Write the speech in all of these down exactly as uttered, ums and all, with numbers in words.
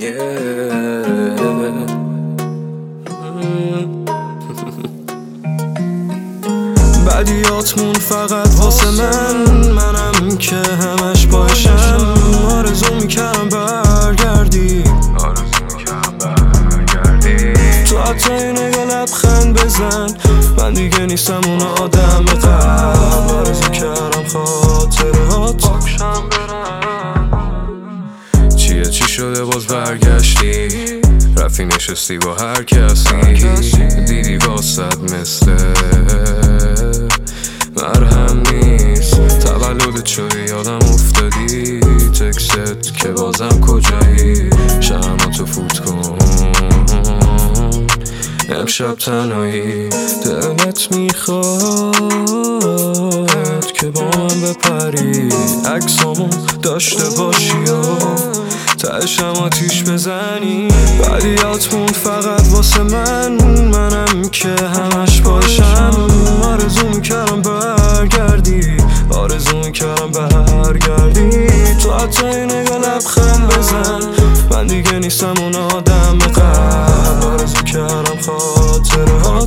بدیاتمون فقط واسه من، منم که همش باشم. آرزو میکردم برگردی، آرزو میکردم برگردی. تو حتی نگاه لبخند بزن، من دیگه نیستم اون آدم قبل. آرزو کردم خاطرات پاکشم برم. چیه چی شده باز برگشتی، رفتی نشستی با هر کسی، دیدی واسد مثل مرهم نیست. تولدت شده یادم افتادی، تکست که بازم کجایی، شمعاتو فوت کن امشب تنهایی. دلت میخواد که با من بپری، عکسامو داشته باشی و تهشم آتیش بزنی. بدیاتمون فقط واسه من، منم که همش باشم. آرزو میکردم برگردی، آرزو میکردم برگردی. تو حتی نگاه لبخند بزن، من دیگه نیستم اون آدم قبل. آرزو کردم خاطرات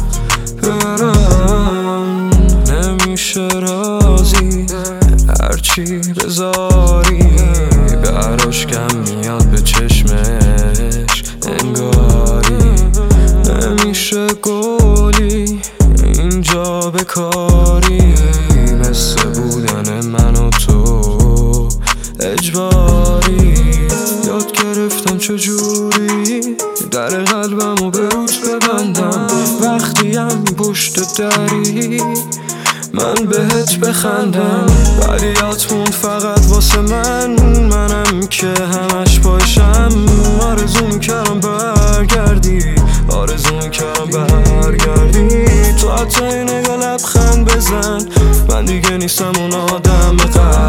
برم، نمیشه رازی هرچی بذاری. براش کم میاد به چشمش انگاری، نمیشه گلی اینجا بکاری. مثل بودن من و تو اجباری، یاد گرفتم چجوری در قلبمو به روت ببندم. وقتی هم پشت دری من بهت بخندم. بدیاتمون فقط واسه من، منم که همش باشم. آرزو میکردم برگردی، آرزو میکردم برگردی. تو حتی نگاه لبخند بزن، من دیگه نیستم اون آدم قبل.